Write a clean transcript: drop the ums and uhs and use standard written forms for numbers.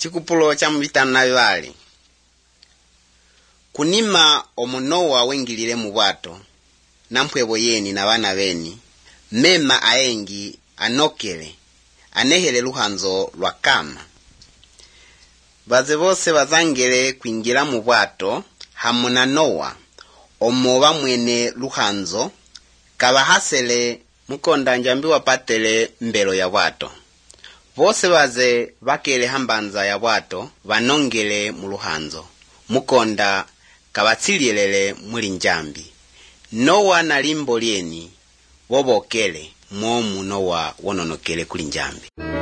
Chikupulo cha mvitano na vivali. Kunima omunowa wengilile mubwato, nampwebo yeni na bana beni, mema aengi anokele, anehele luhanzo lwa kama. Baze bose bazangele kuingila mubwato, hamuna Nowa, omoba mwene luhanzo, kabahasele mukonda njambi wapatele mbelo ya bwato. Bose baze bakele hambanza ya bwato, banongele muluhanzo. Mukonda kabatsililele muli njambi. Nowa na limbo lyeni, wobokele, mwomu Nowa wononokele kuli njambi.